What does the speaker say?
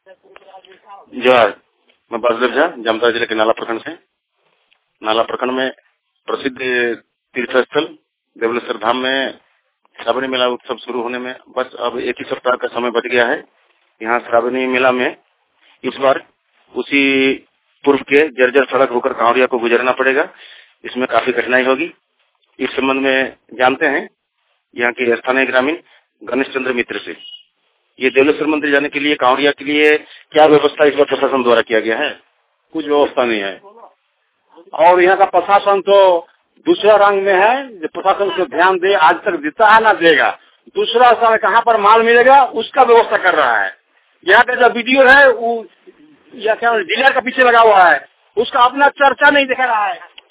जोहार, मैं वासुदेव झा, जामताड़ा जिले के नाला प्रखंड से। नाला प्रखंड में प्रसिद्ध तीर्थ स्थल देवलेश्वर धाम में श्रावणी मेला उत्सव शुरू होने में बस अब एक ही सप्ताह का समय बच गया है। यहाँ श्रावणी मेला में इस बार उसी पूर्व के जर्जर सड़क होकर कांवड़िया को गुजरना पड़ेगा। इसमें काफी कठिनाई होगी। इस संबंध में जानते हैं यहाँ के स्थानीय ग्रामीण गणेश चंद्र मित्र से। ये देवलेश्वर मंदिर जाने के लिए कांवड़िया के लिए क्या व्यवस्था इस बार प्रशासन द्वारा किया गया है? कुछ व्यवस्था नहीं है और यहाँ का प्रशासन तो दूसरा रंग में है। जो प्रशासन को ध्यान दे, आज तक देता है ना देगा। दूसरा स्थान कहाँ पर माल मिलेगा उसका व्यवस्था कर रहा है। यहाँ का जो वीडियो है वो या क्या डीलर का पीछे लगा हुआ है, उसका अपना चर्चा नहीं दिखा रहा है।